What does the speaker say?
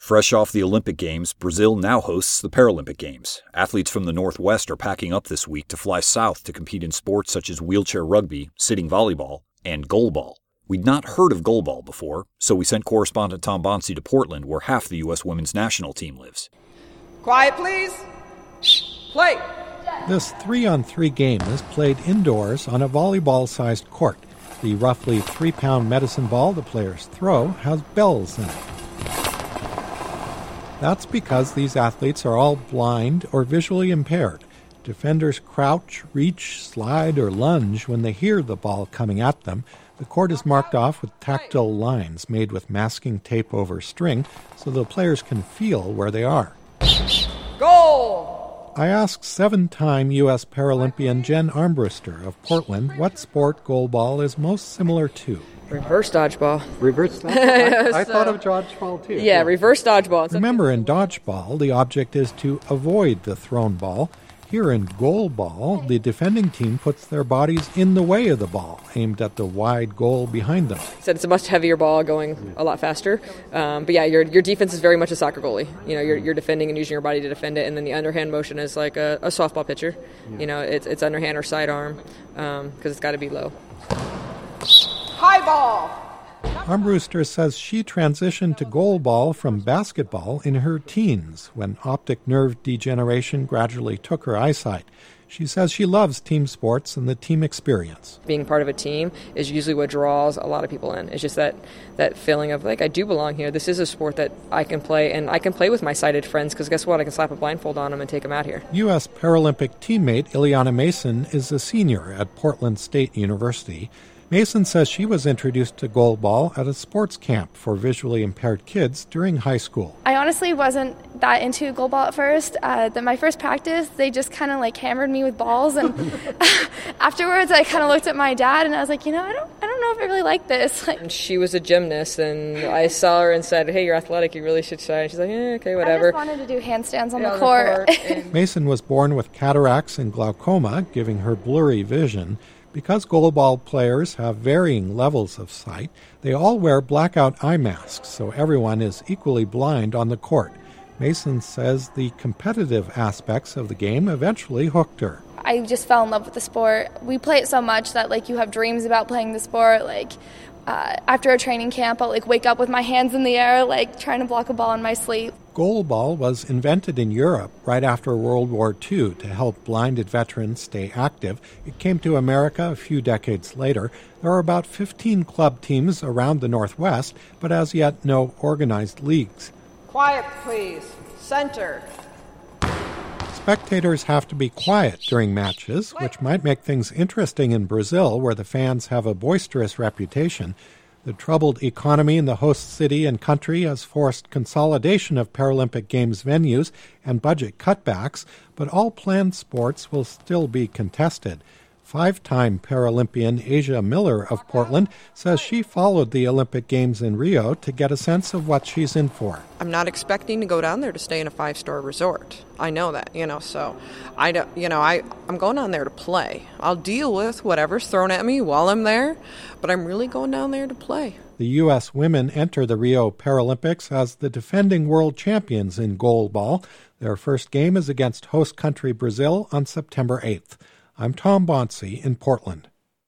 Fresh off the Olympic Games, Brazil now hosts the Paralympic Games. Athletes from the Northwest are packing up this week to fly south to compete in sports such as wheelchair rugby, sitting volleyball, and goalball. We'd not heard of goalball before, so we sent correspondent Tom Bonsi to Portland, where half the U.S. women's national team lives. Quiet, please. Play. This 3-on-3 game is played indoors on a volleyball-sized court. The roughly 3-pound medicine ball the players throw has bells in it. That's because these athletes are all blind or visually impaired. Defenders crouch, reach, slide, or lunge when they hear the ball coming at them. The court is marked off with tactile lines made with masking tape over string so the players can feel where they are. Goal! I asked 7-time U.S. Paralympian Jen Armbruster of Portland what sport goalball is most similar to. Reverse dodgeball. Reverse dodgeball? I thought of dodgeball too. Yeah, reverse dodgeball. Remember, in dodgeball, the object is to avoid the thrown ball. Here in goalball, the defending team puts their bodies in the way of the ball, aimed at the wide goal behind them. Said it's a much heavier ball going a lot faster. But yeah, your defense is very much a soccer goalie. You know, you're defending and using your body to defend it, and then the underhand motion is like a softball pitcher. You know, it's underhand or sidearm because it's got to be low. High ball! Armbruster says she transitioned to goalball from basketball in her teens when optic nerve degeneration gradually took her eyesight. She says she loves team sports and the team experience. Being part of a team is usually what draws a lot of people in. It's just that feeling of, like, I do belong here. This is a sport that I can play, and I can play with my sighted friends because guess what? I can slap a blindfold on them and take them out here. U.S. Paralympic teammate Ileana Mason is a senior at Portland State University. Mason says she was introduced to goalball at a sports camp for visually impaired kids during high school. I honestly wasn't that into goalball at first. My first practice, they just kind of like hammered me with balls, and afterwards I kind of looked at my dad and I was like, I don't know if I really like this. And she was a gymnast, and I saw her and said, hey, you're athletic, you really should try. And she's like, okay, whatever. I just wanted to do handstands on the court. Mason was born with cataracts and glaucoma, giving her blurry vision. Because goalball players have varying levels of sight, they all wear blackout eye masks, so everyone is equally blind on the court. Mason says the competitive aspects of the game eventually hooked her. I just fell in love with the sport. We play it so much that you have dreams about playing the sport. After a training camp, I'll wake up with my hands in the air, trying to block a ball in my sleep. Goalball was invented in Europe right after World War II to help blinded veterans stay active. It came to America a few decades later. There are about 15 club teams around the Northwest, but as yet no organized leagues. Quiet, please. Center. Spectators have to be quiet during matches, which might make things interesting in Brazil, where the fans have a boisterous reputation. The troubled economy in the host city and country has forced consolidation of Paralympic Games venues and budget cutbacks, but all planned sports will still be contested. 5-time Paralympian Asia Miller of Portland says she followed the Olympic Games in Rio to get a sense of what she's in for. I'm not expecting to go down there to stay in a 5-star resort. I know that, so I don't, I'm going down there to play. I'll deal with whatever's thrown at me while I'm there, but I'm really going down there to play. The U.S. women enter the Rio Paralympics as the defending world champions in goalball. Their first game is against host country Brazil on September 8th. I'm Tom Bonsi in Portland.